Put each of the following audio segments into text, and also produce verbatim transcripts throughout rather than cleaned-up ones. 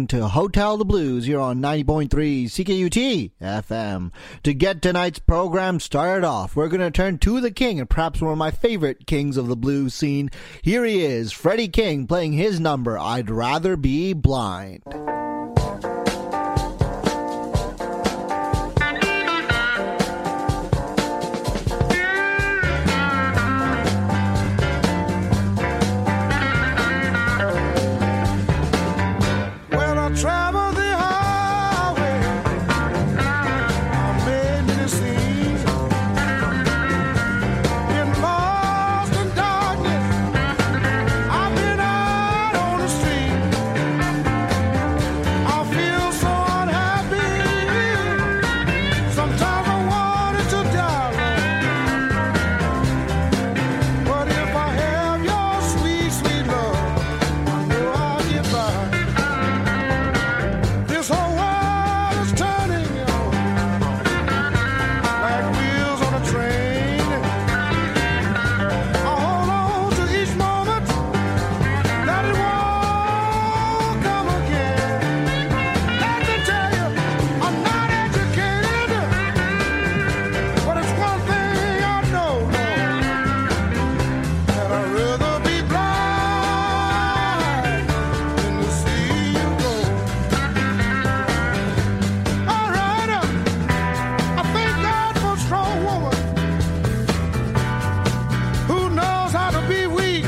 To Hotel the Blues here on ninety point three C K U T F M. To get tonight's program started off, we're going to turn to the king and perhaps one of my favorite kings of the blues scene. Here he is, Freddie King, playing his number, I'd Rather Be Blind. Travel the highway, I made many scenes, been lost in darkness, I've been out on the street, I feel so unhappy, sometimes I wanted to die, but if I have your sweet, sweet love, I know I'll get by. This whole world is turning like wheels on a train. I hold on to each moment that it won't come again. Let me tell you, I'm not educated, but it's one thing I know, Lord, that I'd rather be blind than to see you go. All right, uh, I thank God for a strong woman who knows how to be weak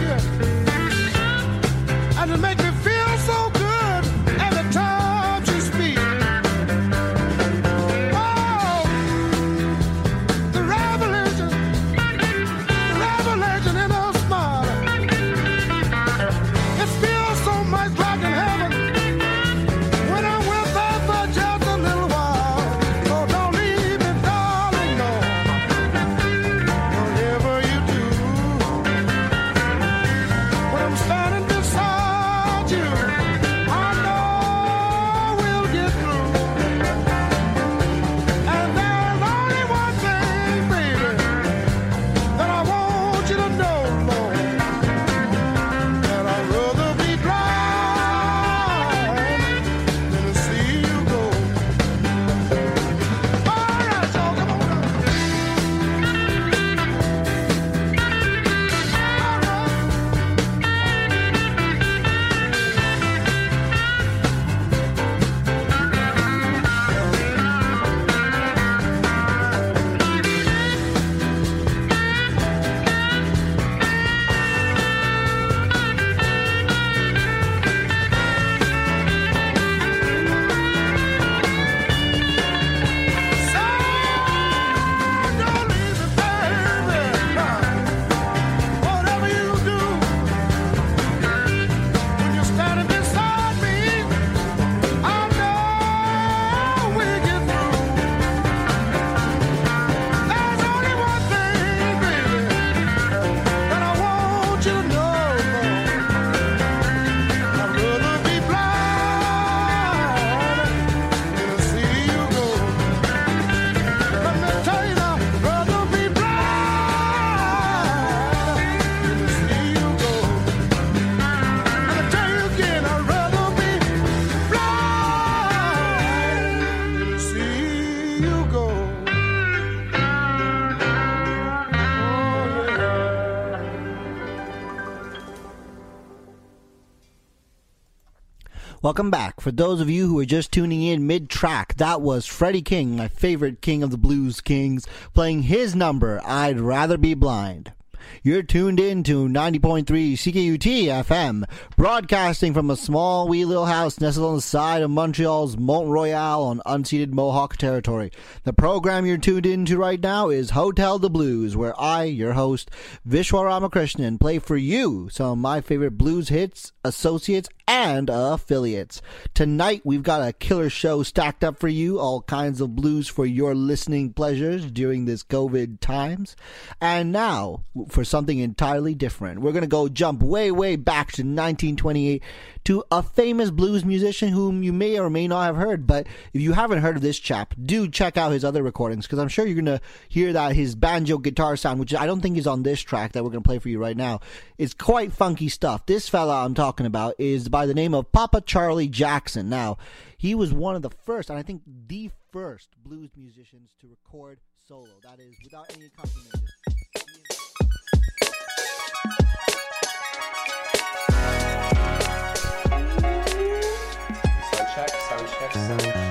and to make me feel so good every time she speaks. Oh, the revelation, the revelation in her smile. It feels so much like in heaven when I'm with her for just a little while. So don't leave me, darling, no. Whatever you do, when I'm standing beside you, I know we'll get through. And there's only one thing, baby, that I want you to know, Lord, that I'd rather be blind than to see you go. All right, y'all, come on now. All right. So don't leave me, baby. Whatever you do, when you're standing beside me, I know we'll get through. There's only one thing, baby, that I want you to know, Lord. I'd rather be blind than to see you go. Let me tell you now, I'd rather be blind than to see you go. Let me tell you again, I'd rather be blind than to see you go. Oh, yeah. Welcome back. For those of you who are just tuning in mid-track, that was Freddie King, my favorite king of the blues kings, playing his number, I'd Rather Be Blind. You're tuned in to ninety point three C K U T F M, broadcasting from a small wee little house nestled on the side of Montreal's Mont Royal on unceded Mohawk territory. The program you're tuned into right now is Hotel the Blues, where I, your host, Vishwa Ramakrishnan, play for you some of my favorite blues hits, associates, and affiliates. Tonight, we've got a killer show stacked up for you, all kinds of blues for your listening pleasures during this COVID times. And now, for something entirely different, we're going to go jump way, way back to nineteen twenty-eight to a famous blues musician whom you may or may not have heard. But if you haven't heard of this chap, do check out his other recordings, because I'm sure you're going to hear that his banjo guitar sound, which I don't think is on this track that we're going to play for you right now, is quite funky stuff. This fella I'm talking about is by the name of Papa Charlie Jackson. Now, he was one of the first, and I think the first blues musicians to record solo. That is, without any accompaniment. Sound check, sound check, sound check.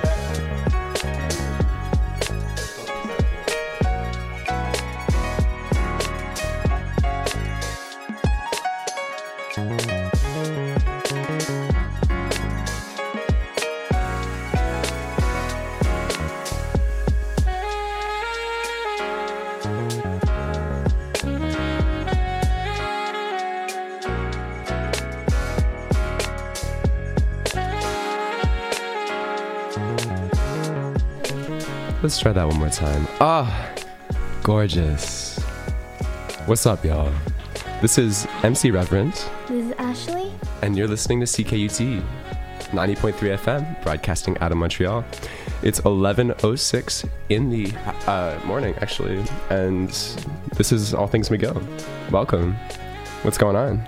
Let's try that one more time. Ah, oh, gorgeous. What's up, y'all? This is M C Reverend. This is Ashley. And you're listening to C K U T, ninety point three F M, broadcasting out of Montreal. It's eleven oh six in the uh, morning, actually. And this is All Things Miguel. Welcome. What's going on?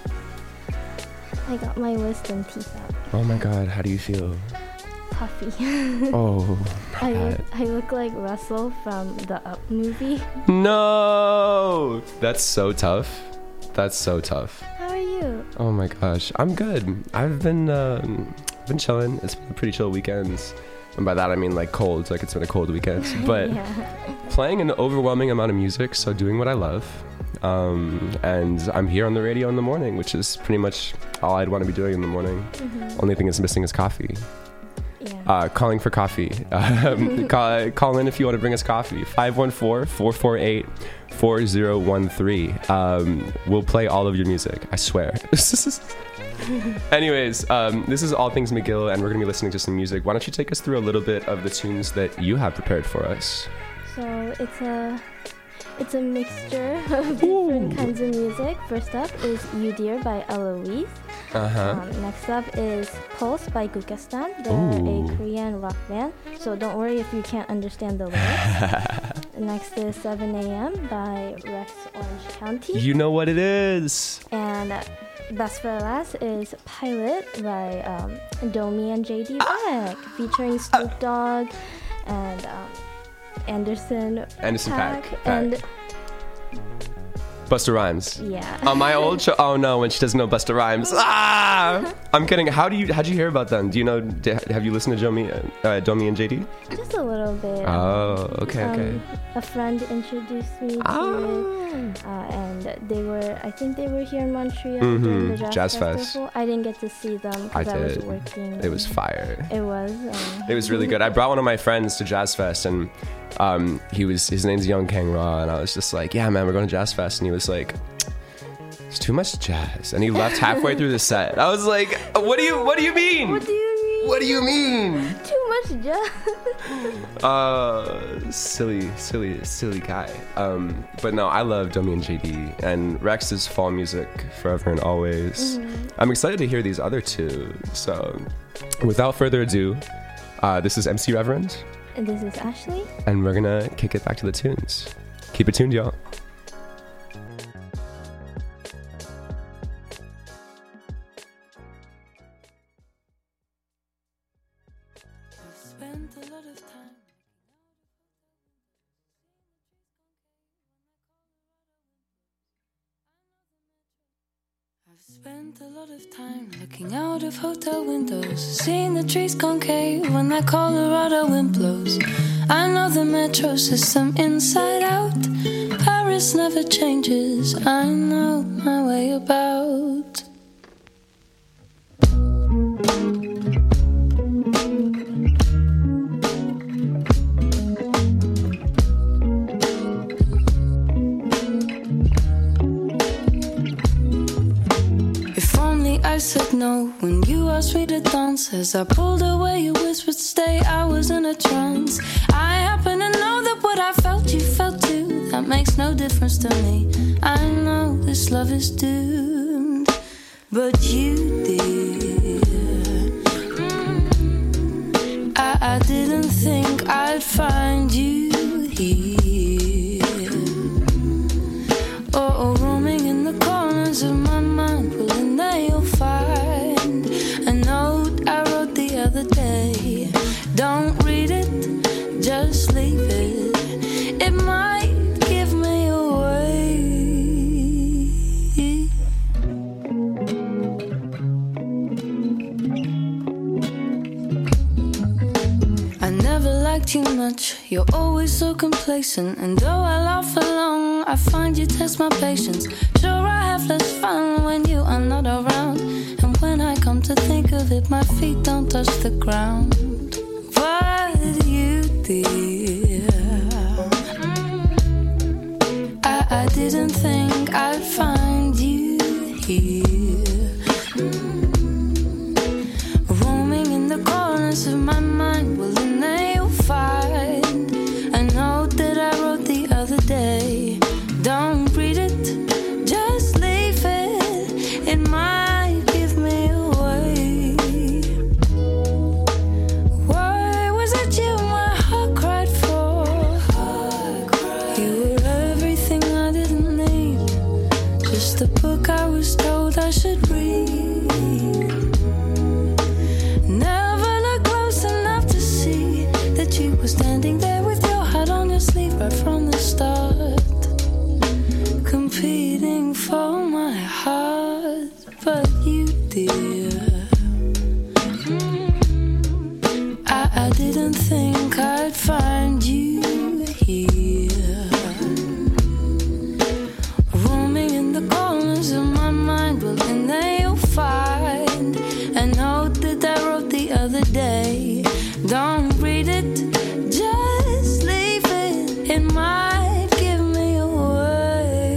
I got my wisdom teeth out. Oh my god, how do you feel? Puffy. Oh, I look, I look like Russell from the Up movie. No! That's so tough. That's so tough. How are you? Oh my gosh, I'm good. I've been um, been chilling. It's been a pretty chill weekend, and by that I mean like cold. Like it's been a cold weekend, but Yeah. playing an overwhelming amount of music. So doing what I love, um, and I'm here on the radio in the morning, which is pretty much all I'd want to be doing in the morning. Mhm. Only thing is missing is coffee. Yeah. Uh, calling for coffee. Um, call, call in if you want to bring us coffee. five one four, four four eight, four zero one three. Um, we'll play all of your music, I swear. Anyways, um, this is All Things McGill, and we're going to be listening to some music. Why don't you take us through a little bit of the tunes that you have prepared for us? So it's a it's a mixture of different Ooh. kinds of music. First up is You Dear by Eloise. Uh-huh. Um, next up is Pulse by Gukastan. They're Ooh. a Korean rock band, so don't worry if you can't understand the lyrics. Next is seven a.m. by Rex Orange County. You know what it is. And uh, best for last is Pilot by um, Domi and J D Beck, featuring Snoop Dogg and um, Anderson Anderson Paak. Paak. And Busta Rhymes. yeah. On my old show. Oh no, when she doesn't know Busta Rhymes. Ah! I'm kidding. How do you? How'd you hear about them? Do you know? d- Have you listened to Domi, uh, Domi and J D? Just a little bit. Oh, okay, okay. Um, a friend introduced me to it, uh, and they were, I think they were here in Montreal Mhm, during the Jazz, Jazz Fest. Festival. I didn't get to see them I because I, was did. working. It was fire. It was. Um, It was really good. I brought one of my friends to Jazz Fest, and um, he was his name's Young Kang Ra, and I was just like, yeah, man, we're going to Jazz Fest, and he was like, it's too much jazz, and he left halfway through the set. I was like, what do you what do you mean? What do you mean? What do you mean? Too much jazz. Uh, silly, silly, silly guy. Um, but no, I love Domi and J D, and Rex's fall music forever and always. Mhm. I'm excited to hear these other two. So, without further ado, uh, this is M C Reverend, And this is Ashley. and we're gonna kick it back to the tunes. Keep it tuned, y'all. Spent a lot of time. I've spent a lot of time looking out of hotel windows, seeing the trees concave when that Colorado wind blows. I know the metro system inside out. Paris never changes. I know my way about. If only I said no when you asked me to dance. As I pulled away, you whispered stay. I was in a trance. I happen to know that what I felt, you felt too. That makes no difference to me. I know this love is doomed, but you did. I didn't think I'd find you here. Oh, roaming in the corners of my mind. Well, in there you'll find a note I wrote the other day. Don't read it, just leave it. It might give me away. I never liked you much. You're always so complacent. And though I laugh along, I find you test my patience. Sure, I have less fun when you are not around. And when I come to think of it, my feet don't touch the ground. But you did. I, I didn't think I'd find you here. Roaming in the corners of my mind. Well, in there you'll find a note that I wrote the other day. Don't read it, just leave it. It might give me away. Why was it you my heart cried for? You were everything I didn't need. Just a book I was told I should read. Never looked close enough to see that you were standing there with your heart on your sleeve right from the start, competing for my heart. But you did. I, I didn't think I'd find you here. Roaming in the corners of my mind. Well, in there you'll find a note that I wrote the other day. Don't read it, just leave it. It might give me away.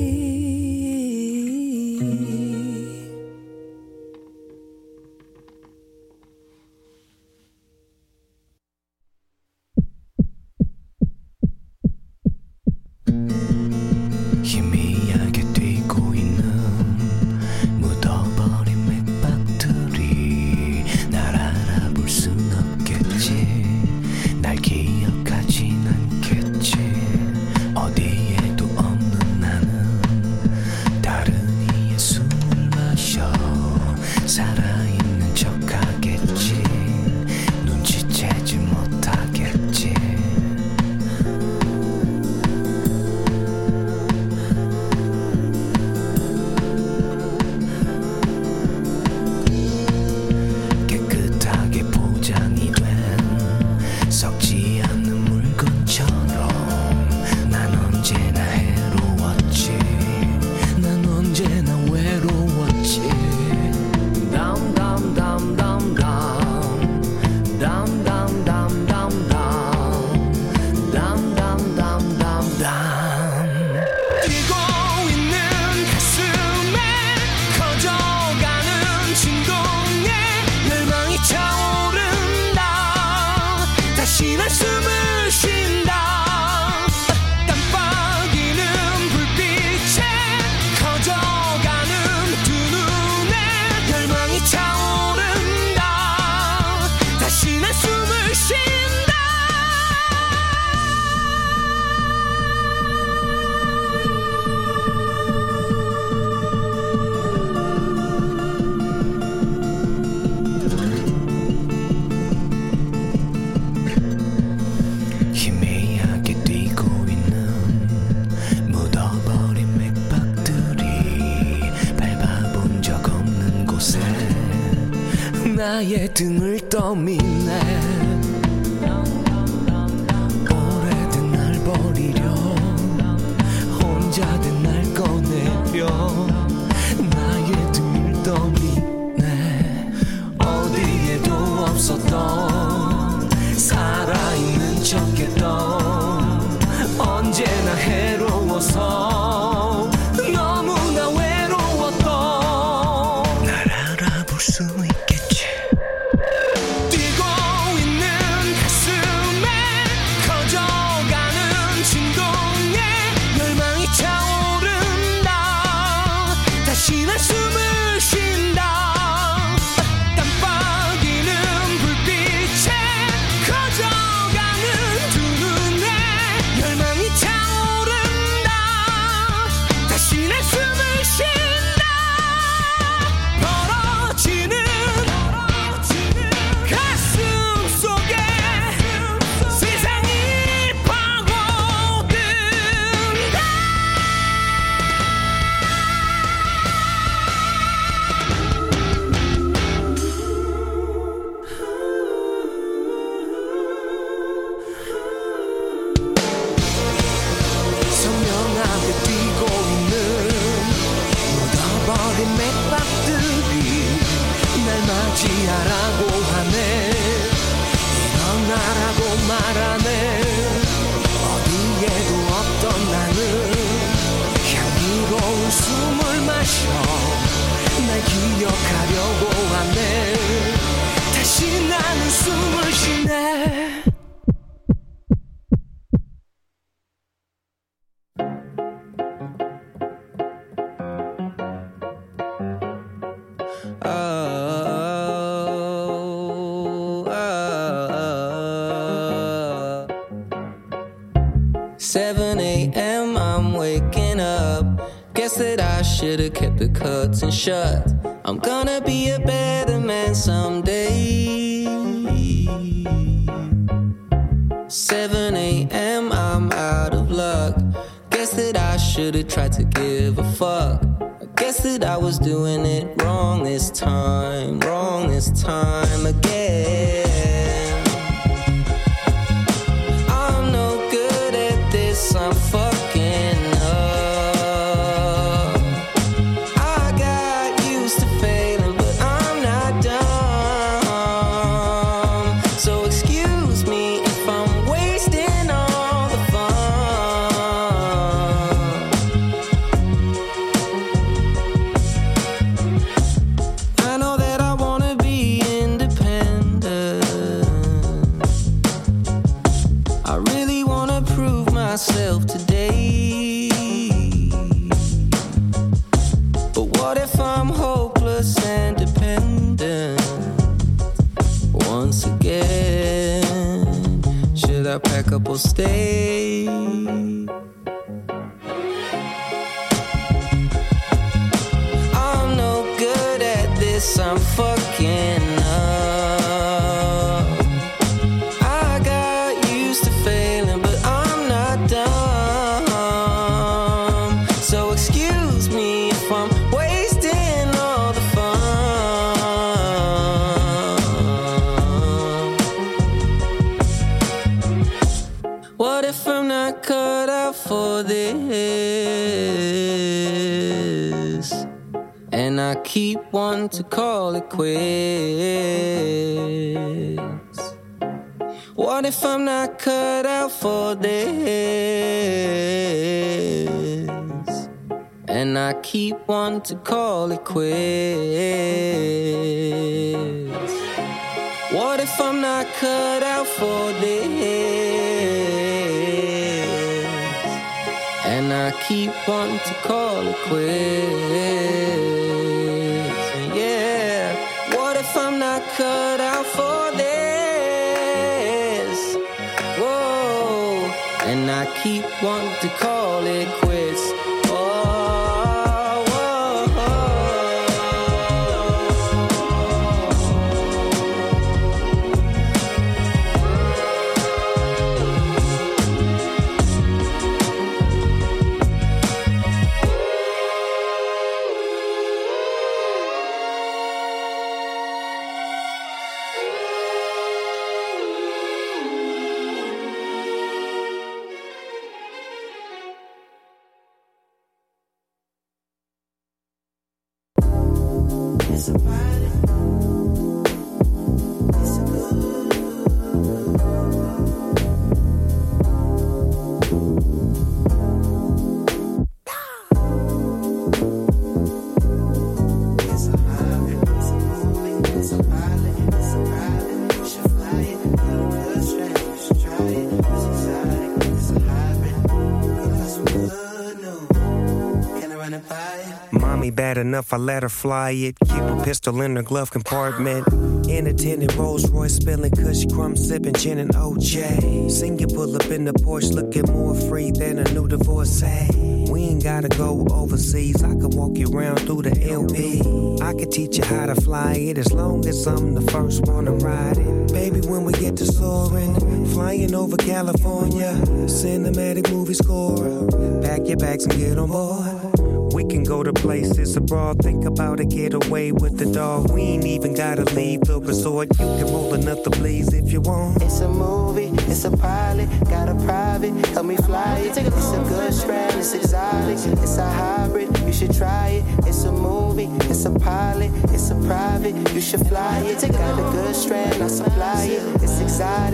희미하게 뛰고 있는 묻어버린 맥박들이 날 알아볼 순 없겠지. 날 기억하진 않겠지. 어디에도 없는 나는 다른 이의 숨을 마셔 살아있는 척하겠지. 눈치채지 못하겠지. 깨끗하게 포장이 된 썩지 않는 물건처럼 난 언제나 해로웠지. 난 언제나 외로웠지. Down down down down down down down down down down down down down down. 뛰고 있는 가슴에 커져가는 진동에 열망이 차오른다. 다시 난 숨을 쉰다. 깜빡이는 불빛에 커져가는 두 눈에 열망이 차오른다. 다시 난 숨을 쉰다. 희미하게 뛰고 있는 묻어버린 맥박들이 밟아본 적 없는 곳에 나의 등을 떠미네. 오래된 날 버리려 혼자 된 날 꺼내려 나의 등을 떠미네. 어디에도 없었던 살아있는 척했던 언제나 해로워서 너무나 외로웠던 날 알아볼 수 있겠지. 뛰고 있는 가슴에 커져가는 진동에 열망이 차오른다. 다시 난 숨을 쉰다. 깜빡이는 불빛에 떠나라고 말하네. 어디에도 없던 나는 향기로운 숨을 마셔 날 기억하려고 하네. 다시 나는 숨을 쉬네. seven a.m. I'm waking up. Guess that I should've kept the curtains shut. I'm gonna be a better man someday. seven a.m. I'm out of luck. Guess that I should've tried to give a fuck. I guess that I was doing it wrong this time, wrong this time again. I'm no good at this, I'm fucking up. I got used to failing, but I'm not dumb. So excuse me if I'm wasting all the fun. I know that I wanna be independent. I really wanna prove myself today. But what if I'm hopeless and dependent? Once again, should I pack up or stay? I'm no good at this, I'm fucking up. I got used to failing, but I'm not dumb. So excuse me if I'm wasting all the fun. What if I'm not cut out for this? And I keep wanting to call it quits. What if I'm not cut out for this? And I keep wanting to call it quits. What if I'm not cut out for this? And I keep wanting to call it quits. Yeah. What if I'm not cut out for this? Whoa. And I keep wanting to call it quits. Oh, whoa, Mommy bad enough, I let her fly it. Keep a pistol in her glove compartment. In a tinted Rolls Royce, spilling Kush crumbs, sipping gin and O J. Sing you pull up in the Porsche, looking more free than a new divorcee. We ain't gotta go overseas, I can walk you around through the L P. I can teach you how to fly it as long as I'm the first one to ride it. Baby, when we get to soaring, flying over California, cinematic movie score. Pack your bags and get on board. We can go to places abroad, think about a getaway with the dog. We ain't even gotta leave the resort. You can roll another blaze if you want. It's a movie, it's a pilot, got a private, help me fly it. It's a good strand, it's exotic, it's a hybrid, you should try it. It's a movie, it's a pilot, it's a private, you should fly it. Got a good strand, I supply it. It's exotic,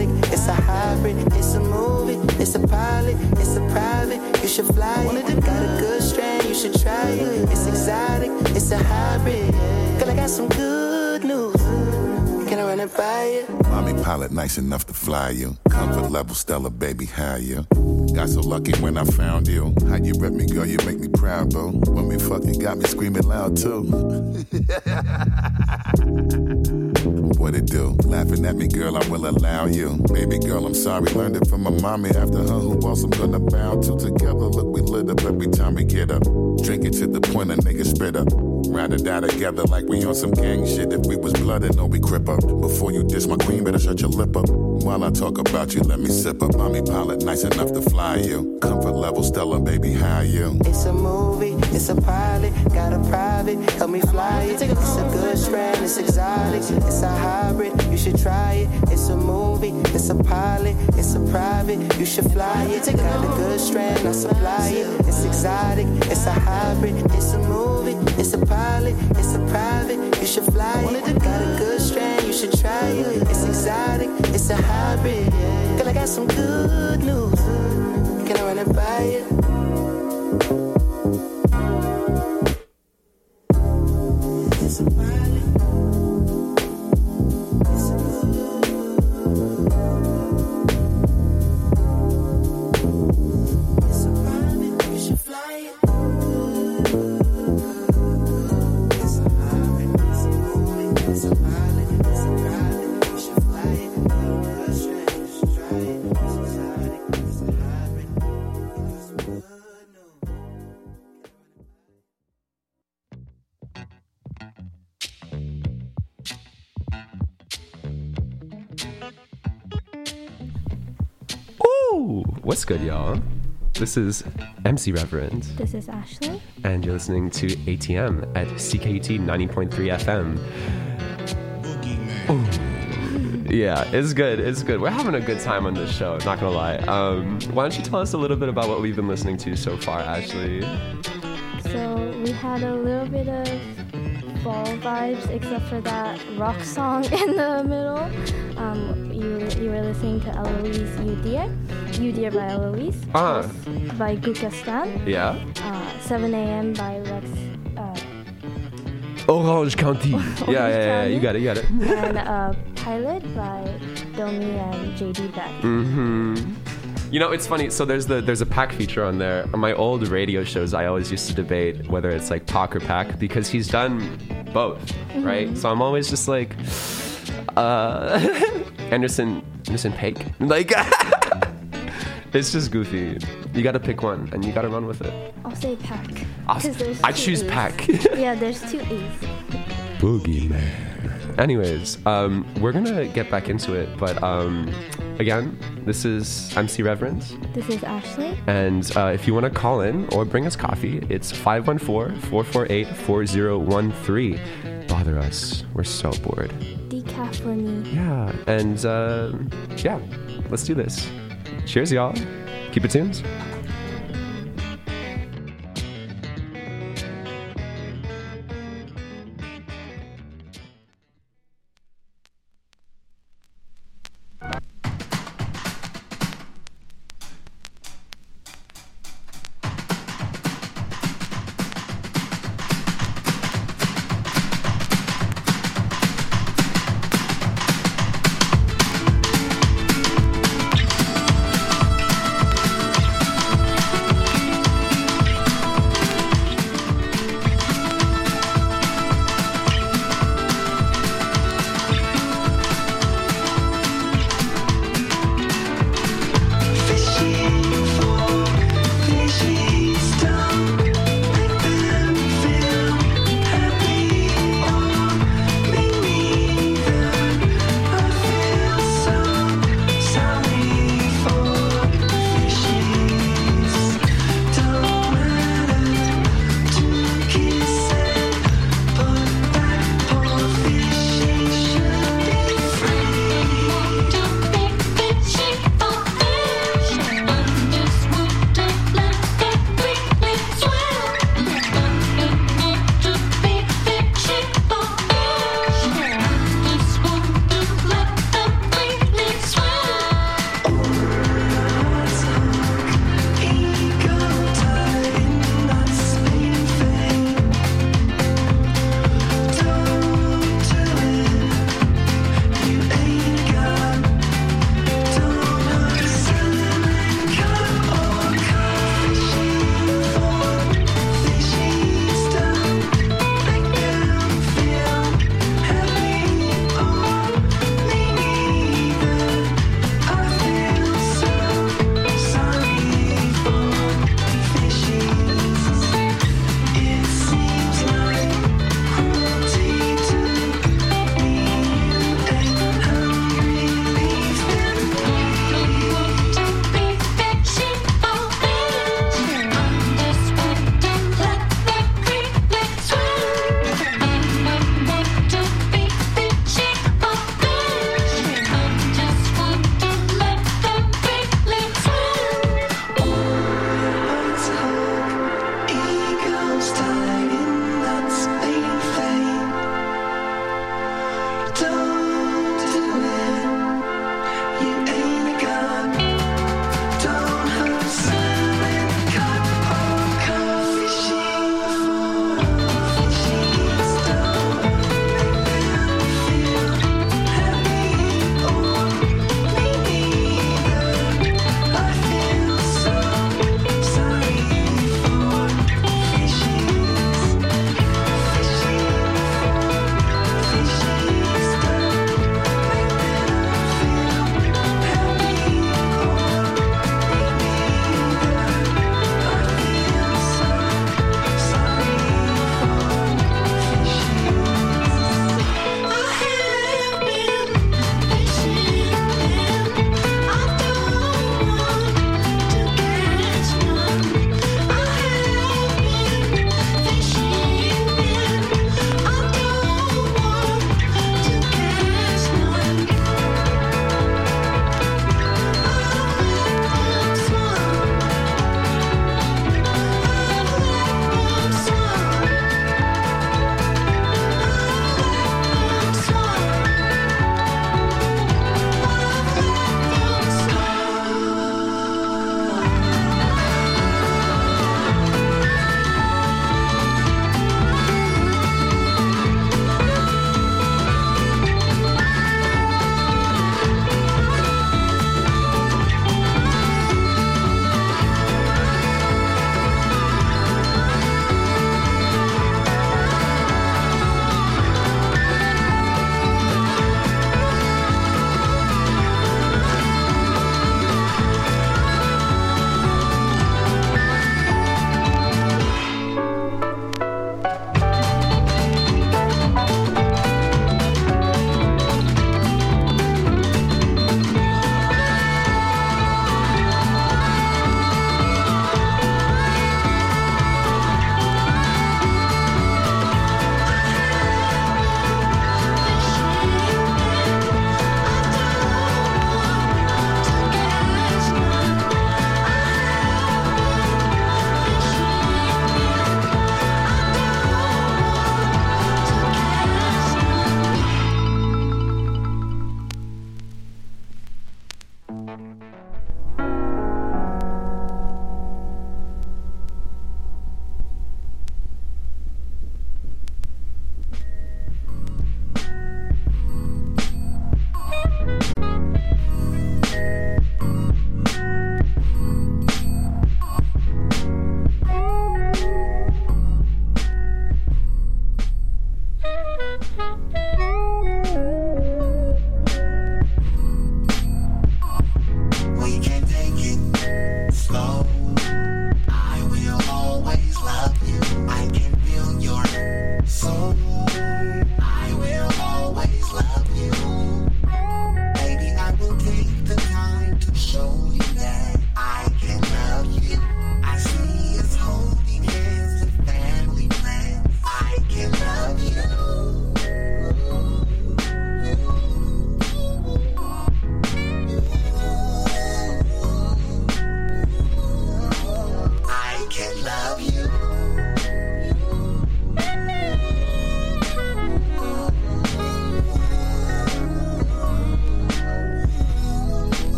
It's a hybrid, it's a movie, it's a pilot, it's a private. You should fly it. Got a good strand, you should try it. It's exotic, it's a hybrid. Girl, I got some good news. Can I run it by you? Mommy pilot nice enough to fly you. Comfort level stellar, baby, how you? Got so lucky when I found you. How you rep me, girl, you make me proud, bro. When we fucking got me screaming loud, too. What it do? Laughing at me, girl, I will allow you. Baby girl, I'm sorry, learned it from my mommy. After her, who else I'm gonna bow to? Together, look, we lit up every time we get up. Drink it to the point a nigga spit up. Ride or die together like we on some gang shit. If we was blooded, no, we crip up. Before you diss my queen, better shut your lip up. While I talk about you, let me sip up. Mommy pilot, nice enough to fly you. Comfort level stellar, baby, how you? It's a movie, it's a pilot, got a private, help me fly it. It's a good strand, it's exotic, it's a hybrid, you should try it. It's a movie, it's a pilot, it's a private, you should fly it. Got a good strand, I supply it. It's exotic, it's a hybrid, it's a movie, it's a pilot, it's a private, you should fly it. Got a good strand, you should try it. It's exotic, it's a hybrid. Girl, I got some good news. Can I run it by you? It's a pilot. It's a It's a private. You should fly it. It's a hybrid. It's a movie. It's a pilot. It's a private. You should fly it. Good strand. You should try it. It's exotic. It's a hybrid. It's good news. Ooh, what's good, y'all? This is M C Reverend, This is Ashley. and you're listening to A T M at C K U T ninety point three F M. Ooh. Yeah, it's good. It's good. We're having a good time on this show, not gonna lie. Um, why don't you tell us a little bit about what we've been listening to so far, Ashley? So we had a little bit of fall vibes, except for that rock song in the middle. Um, you you were listening to Eloise You Dear, You Dear by Eloise, Ah. Pulse by Gukastan, Yeah? uh, seven a.m. by Lex, uh, Orange County. yeah, yeah, yeah, you got it, you got it. and uh, Pilot by Domi and J D Beck. Mm-hmm. You know, it's funny. So there's the there's a pack feature on there. On my old radio shows, I always used to debate whether it's like Pac or Pack because he's done both, right? So I'm always just like, uh, Anderson, Anderson Paak. Like, it's just goofy. You got to pick one and you got to run with it. I'll say Pack. I'll, 'cause there's I two choose A's. Pack. Yeah, there's two A's. Boogeyman. Anyways, um, we're gonna get back into it, but um, again, this is M C Reverence, This is Ashley. and uh, if you want to call in or bring us coffee, it's five one four, four four eight, four zero one three. Bother us. We're so bored. Decaf for me. Yeah, and uh, yeah, let's do this. Cheers, y'all. Keep it tuned.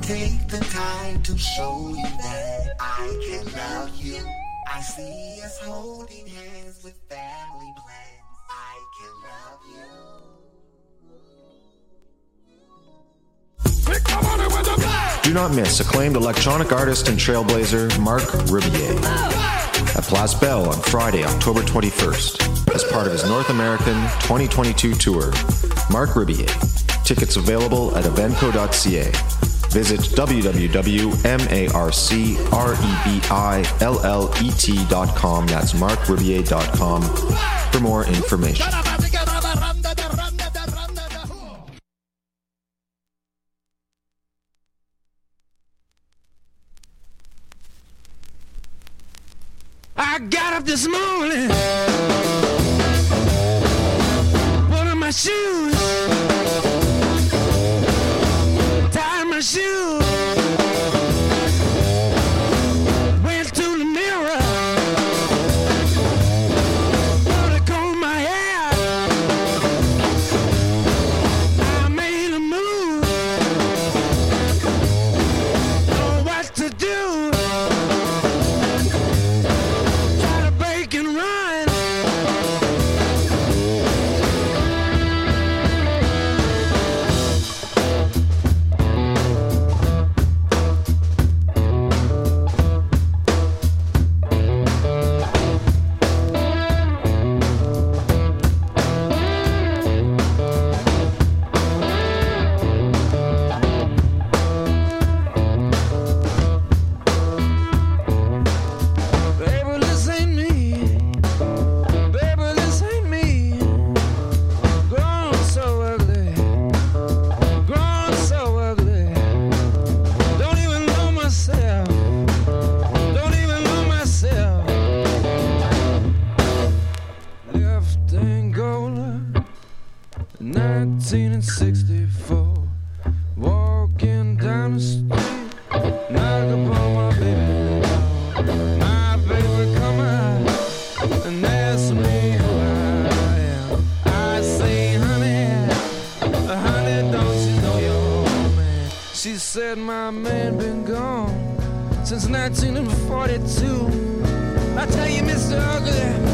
take the time to show you that I can love you. I see us holding hands with family plans. I can love you. Do not miss acclaimed electronic artist and trailblazer Mark Ribier at Place Belle on Friday, October twenty-first, as part of his North American twenty twenty-two tour. Mark Ribier. Tickets available at evenco dot c a. Visit w w w dot mark ribillet dot com. That's mark ribier dot com for more information. I got up this morning, put on my shoes, tied my shoes, went to the mirror, put a comb my hair, I made a move, know what to do. nineteen sixty-four, walking down the street, knock upon my baby door. My baby come out and ask me who I am. I say, honey, honey, don't you know your man? She said, my man been gone since nineteen forty-two. I tell you, Mister Ugly,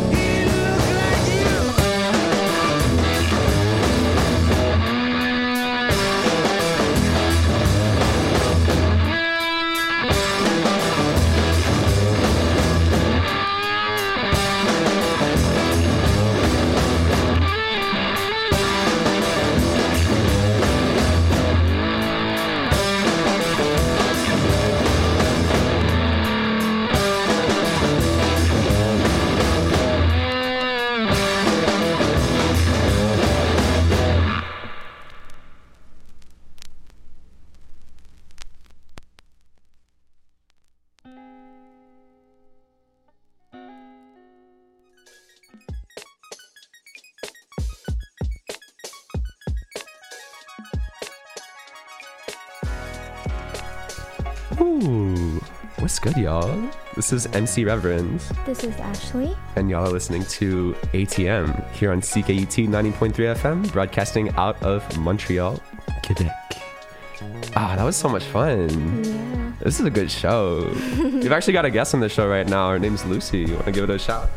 Ooh, what's good, y'all? This is M C Reverends. This is Ashley. And y'all are listening to A T M here on C K U T ninety point three F M, broadcasting out of Montreal, Quebec. Ah, that was so much fun. Yeah. This is a good show. We've actually got a guest on the show right now. Her name's Lucy. You want to give it a shout?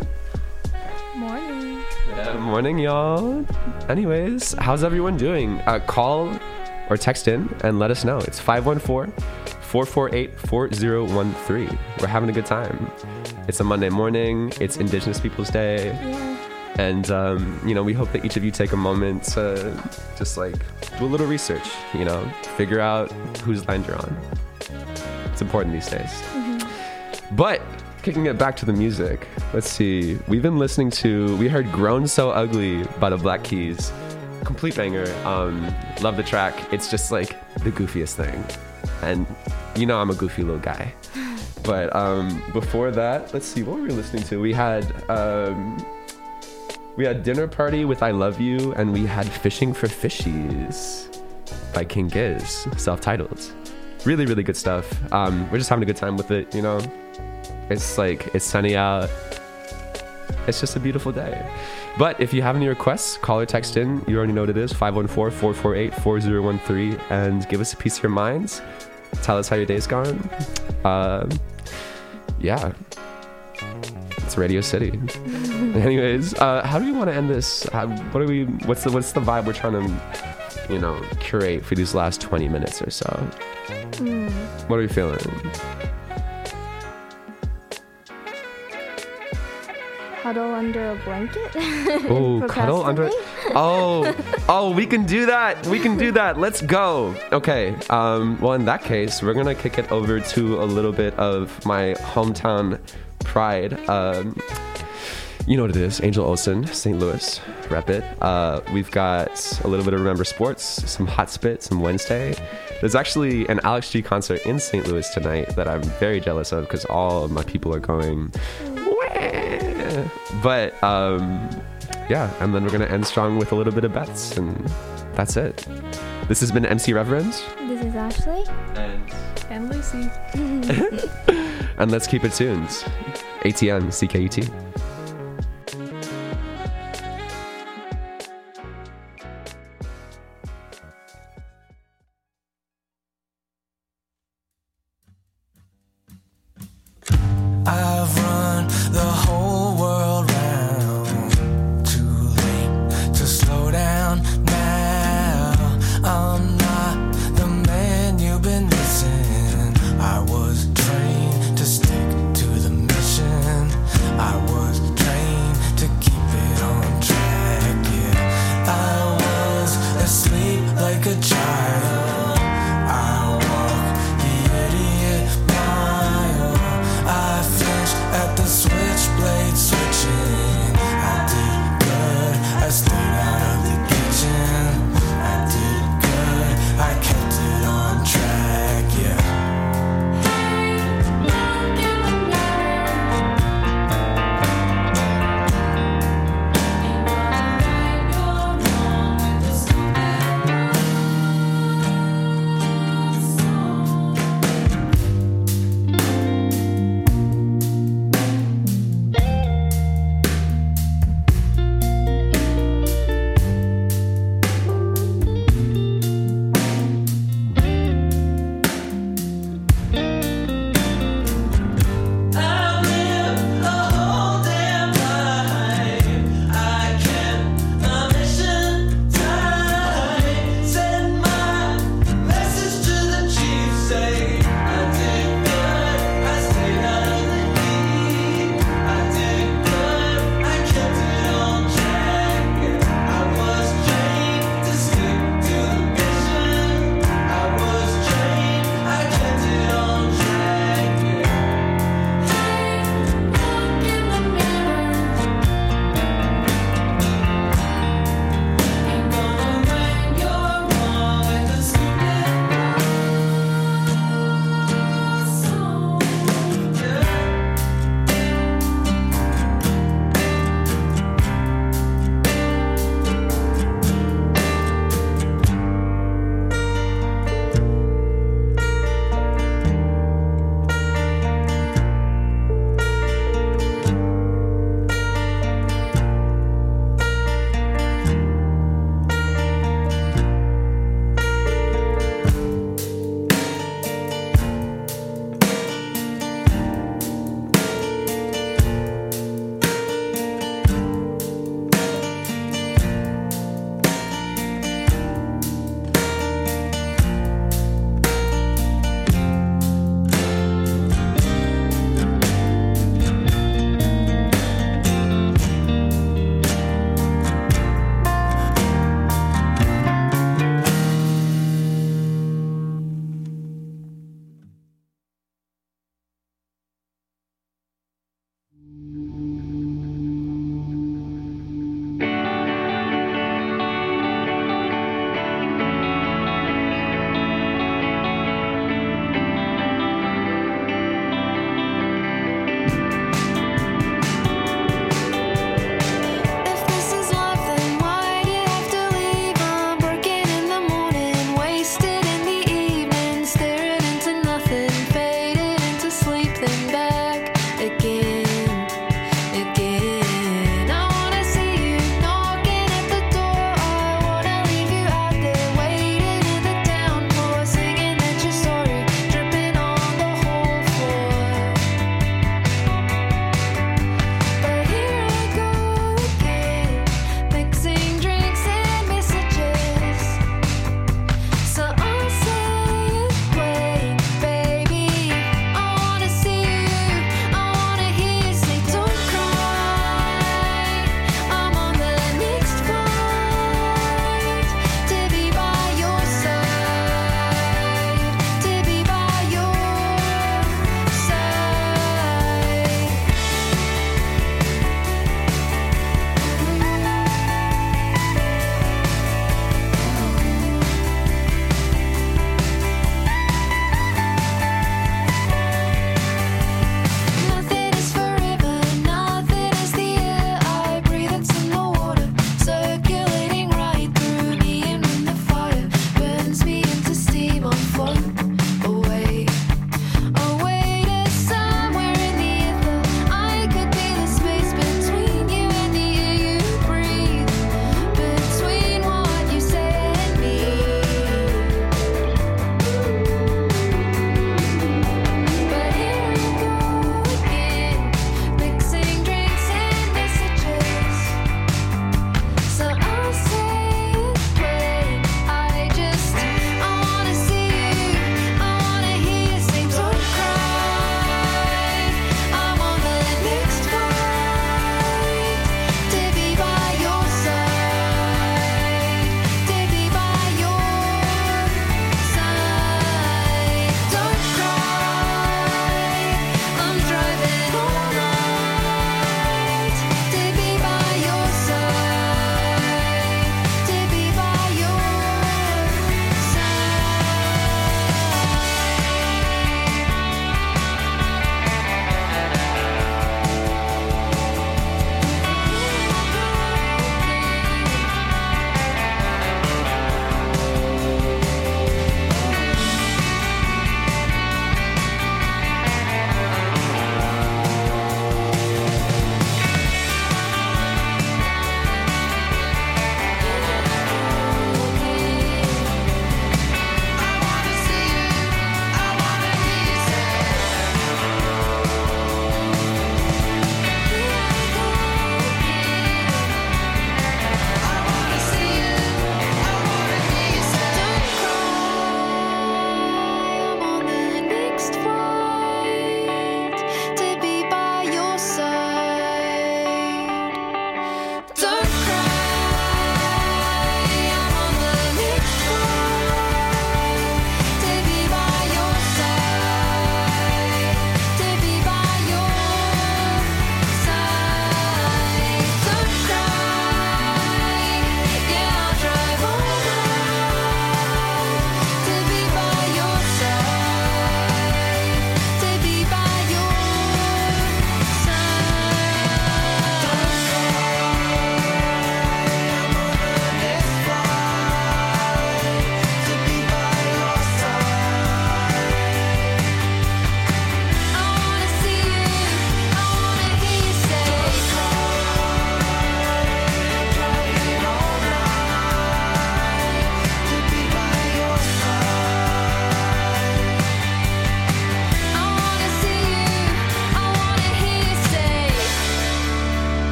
Morning. Yeah, morning, y'all. Anyways, how's everyone doing? Uh, call or text in and let us know. It's five one four, four four eight, four zero one three. We're having a good time. It's a Monday morning. It's Indigenous Peoples Day. Yeah. And, um, you know, we hope that each of you take a moment to just, like, do a little research, you know, figure out whose land you're on. It's important these days. Mm-hmm. But kicking it back to the music, let's see. We've been listening to, we heard Grown So Ugly by the Black Keys. Complete banger. Um, love the track. It's just, like, the goofiest thing. And you know I'm a goofy little guy. But um, before that, let's see, what were we listening to? We had... Um, We had Dinner Party with I Love You, and we had Fishing for Fishies by King Giz, self-titled. Really, really good stuff. Um, we're just having a good time with it, you know? It's like, it's sunny out. it's just a beautiful day. But if you have any requests, call or text in. You already know what it is, five one four, four four eight, four zero one three, and give us a piece of your minds. Tell us how your day's gone. Uh, yeah. It's Radio City. Anyways, uh, how do we want to end this? How, what are we? What's the what's the vibe we're trying to, you know, curate for these last twenty minutes or so? Mm. What are we feeling? Cuddle under a blanket. Oh, cuddle under. Oh, oh, we can do that. We can do that. Let's go. Okay. Um, well, in that case, we're gonna kick it over to a little bit of my hometown pride. Um, you know what it is, Angel Olsen, Saint Louis, rep it. Uh, we've got a little bit of Remember Sports, some Hot Spit, some Wednesday. There's actually an Alex G concert in Saint Louis tonight that I'm very jealous of because all of my people are going. Wah! But um, yeah, and then we're gonna end strong with a little bit of bets, and that's it. This has been M C Reverend. This is Ashley. And And Lucy. and let's keep it tuned. A T M C K U T. I've run the whole world round. Too late to slow down now. I'm not the man you've been missing. I was trained to stick to the mission. I was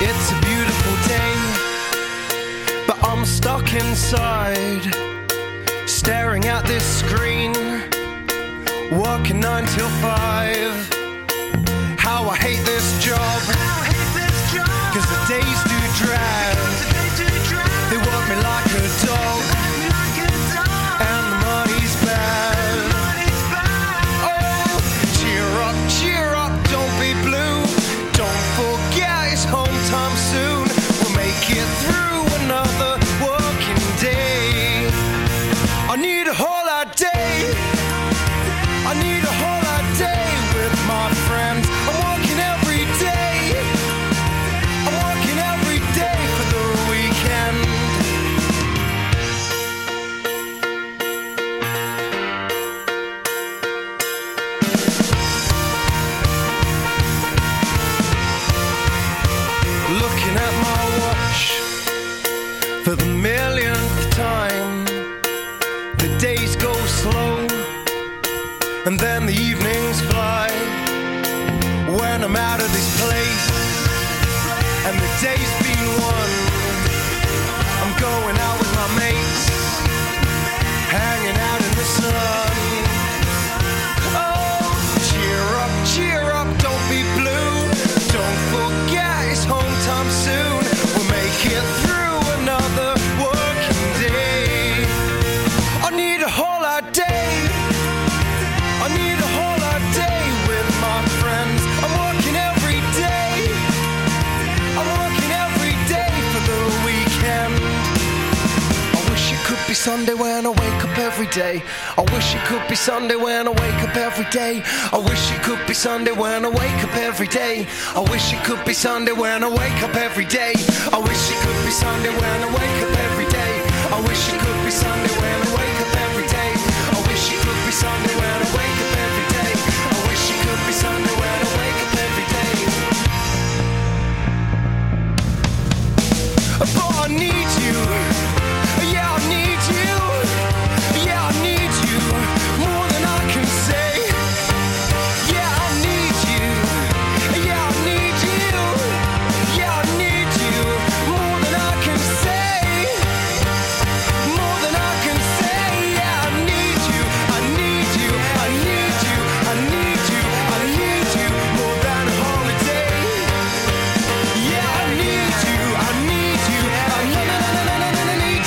It's a beautiful day, but I'm stuck inside, staring at this screen, working nine till five. How I hate this job, cause the days do drag. They work me like a dog, and the money's bad. Oh, cheer up, cheer up, don't be blue. Don't forget it's home time soon. We'll make it through another working day. I need a holiday. I need a holiday with my friends. I'm working every day. I'm working every day for the weekend. Looking at my watch for the millionth time. The days go slow, and then the evenings fly. When I'm out of this place, and the day's been won, I'm going out with my mates, hanging out in the sun. Oh, cheer up, cheer up, don't be blue. Don't forget it's home time soon. We'll make it through another working day. I need a holiday. I need a holiday with my friends. I'm working every day. I'm working every day for the weekend. I wish it could be Sunday when I wake up every day. I wish it could be Sunday when I wake up every day. I wish it could be Sunday when I wake up every day. I wish it could be Sunday when I wake up every day. I wish it could be Sunday when I wake up every day. I wish it could be Sunday when I wake up every day. I wish it could be Sunday when I wake up every day. I wish it could be Sunday when I wake up every day. But I need you. Yeah, I need you. Yeah, I need you more than I can say. Yeah, I need you. Yeah, I need you. Yeah, I need you more than I can say. More than I can say. Yeah, I need you. I need you. I need you. I need you. I need you more than a holiday. Yeah, I need you. I need you. I need you.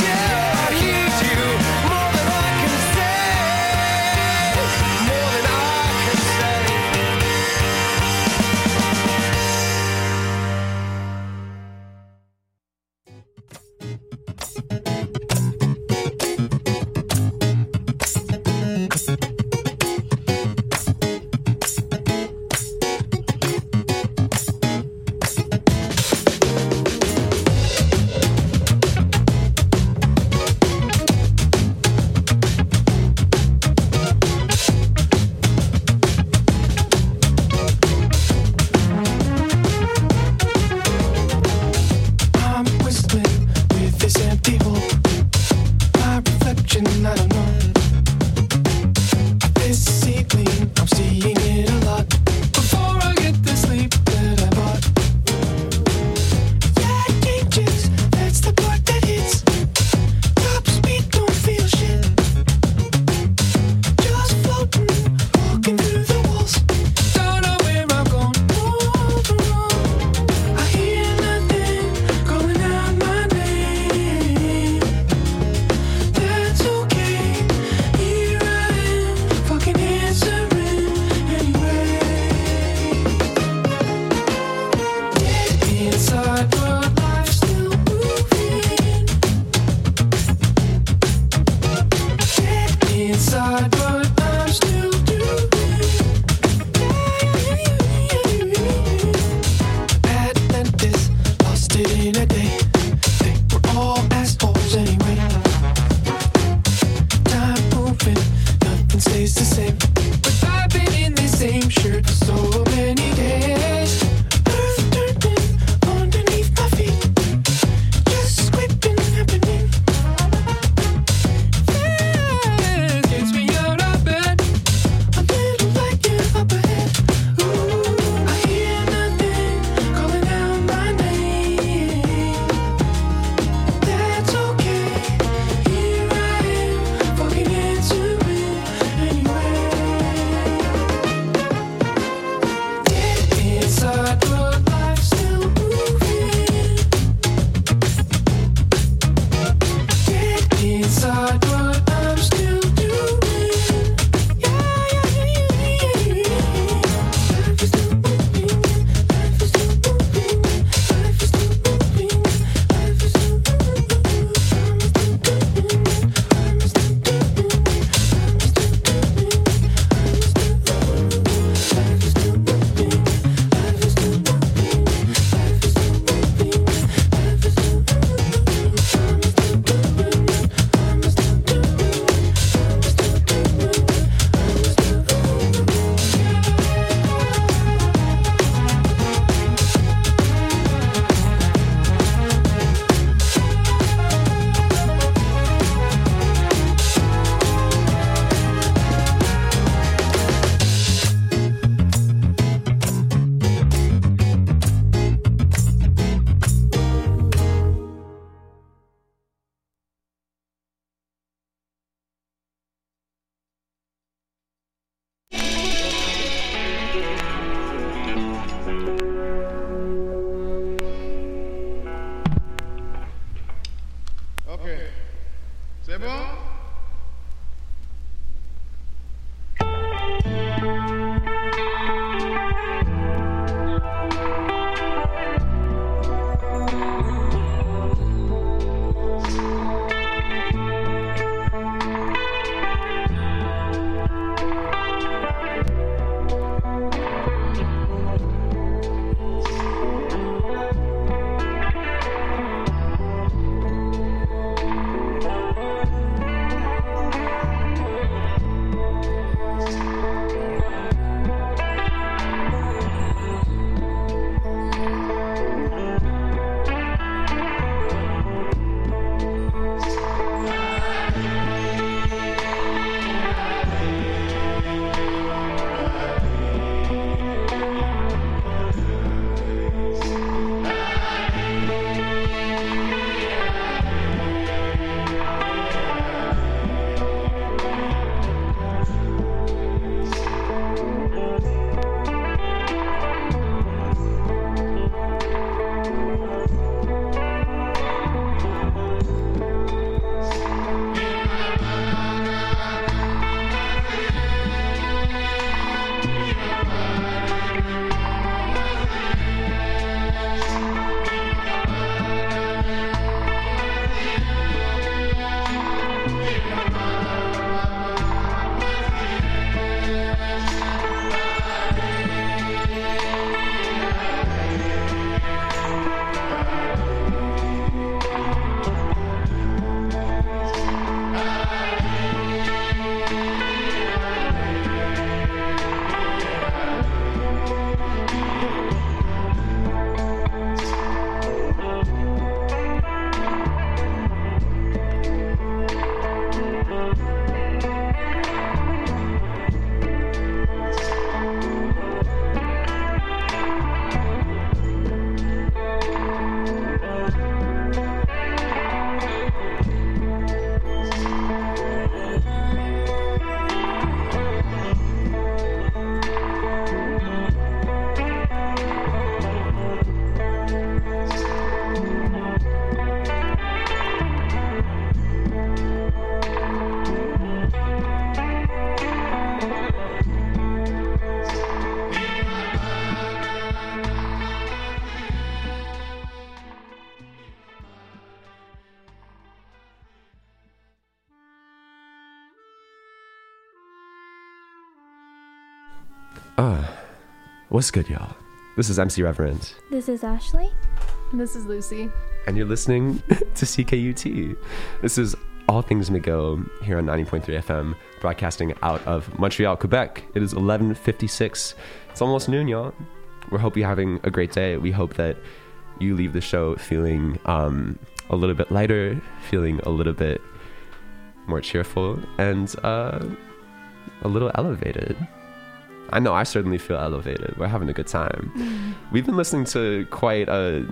Uh, what's good, y'all? This is M C Reverend. This is Ashley. And this is Lucy. And you're listening to C K U T. This is All Things McGill here on ninety point three F M, broadcasting out of Montreal, Quebec. It is eleven fifty-six. It's almost noon, y'all. We hope you're having a great day. We hope that you leave the show feeling um, a little bit lighter, feeling a little bit more cheerful, and uh, a little elevated. I know I certainly feel elevated. We're having a good time. Mm. We've been listening to quite a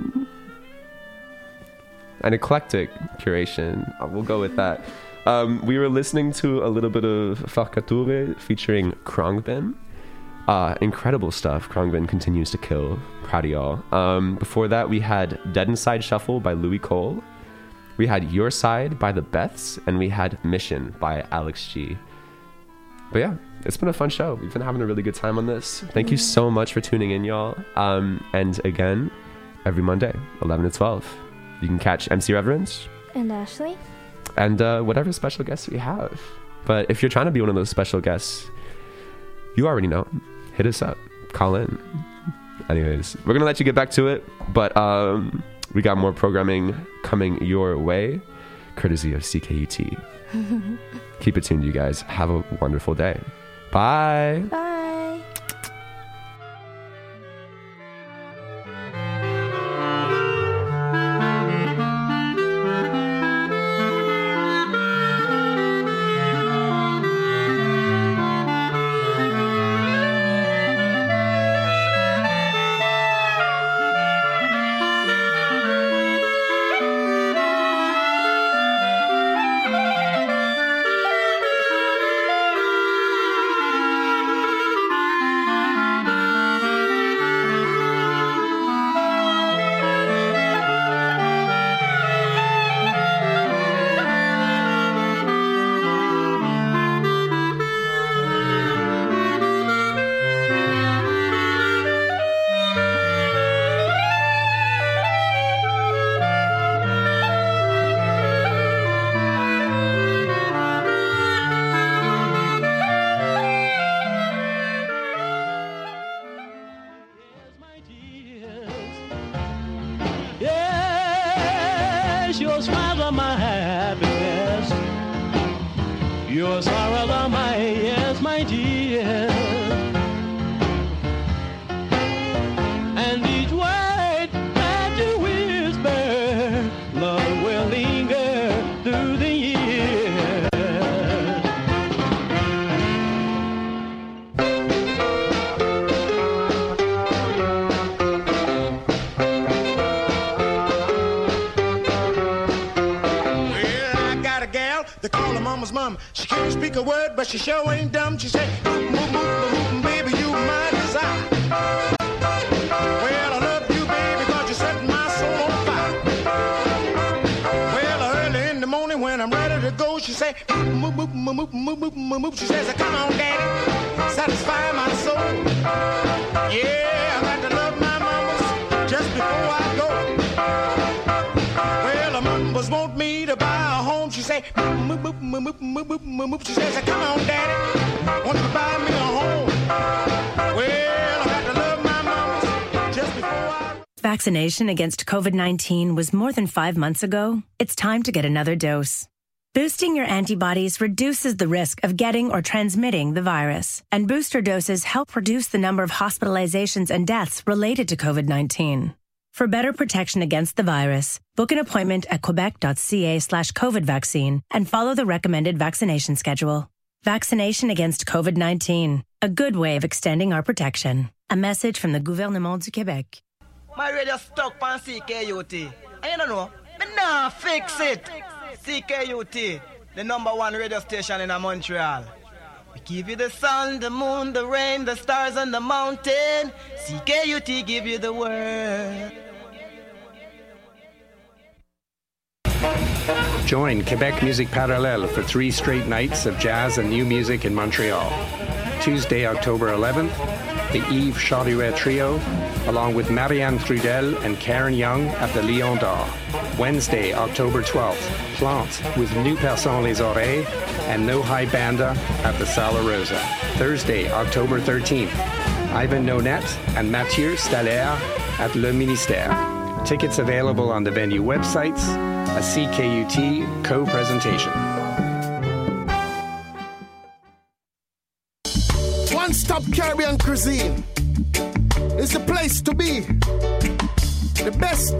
an eclectic curation. We'll go with that. Um, we were listening to a little bit of Farkature featuring Khruangbin. Uh, incredible stuff. Khruangbin continues to kill. Proud of y'all. Um, before that, we had Dead Inside Shuffle by Louis Cole. We had Your Side by The Beths. And we had Mission by Alex G. But yeah, it's been a fun show. We've been having a really good time on this. Thank you so much for tuning in, y'all. Um, and again, every Monday, eleven to twelve, you can catch M C Reverence. And Ashley. And uh, whatever special guests we have. But if you're trying to be one of those special guests, you already know. Hit us up. Call in. Anyways, we're going to let you get back to it. But um, we got more programming coming your way, courtesy of C K U T. Keep it tuned, you guys. Have a wonderful day. Bye. Bye. She sure ain't dumb. She said, move, move, move, move, baby, you my desire. Well, I love you, baby, cause you set my soul on fire. Well, early in the morning when I'm ready to go, she said, move, move, move, move, move, move, move, move. She says, come on, daddy, satisfy my soul. Yeah, I got to love my mamas just before I go. Well, the mamas want me to buy a home. She say, move, move, move, move, move, move, move. She says, come on, daddy, want you to buy me a home. Well, I got to love my mamas just before I... Vaccination against COVID nineteen was more than five months ago. It's time to get another dose. Boosting your antibodies reduces the risk of getting or transmitting the virus, and booster doses help reduce the number of hospitalizations and deaths related to COVID nineteen. For better protection against the virus, book an appointment at quebec.ca slash COVID vaccine and follow the recommended vaccination schedule. Vaccination against COVID nineteen, a good way of extending our protection. A message from the Gouvernement du Québec. My radio stuck on C K U T. And you don't know, me nah fix it. C K U T, the number one radio station in Montreal. We give you the sun, the moon, the rain, the stars, and the mountain. C K U T give you the word. Join Quebec Music Parallèle for three straight nights of jazz and new music in Montreal. Tuesday, October eleventh, the Yves Chauduet Trio, along with Marianne Trudel and Karen Young at the Lion d'Or. Wednesday, October twelfth, Plante with Nous Perçons les Oreilles and No High Banda at the Sala Rosa. Thursday, October thirteenth, Ivan Nonet and Mathieu Staller at Le Ministère. Tickets available on the venue websites, a C K U T co-presentation. One Stop Caribbean Cuisine is the place to be. The best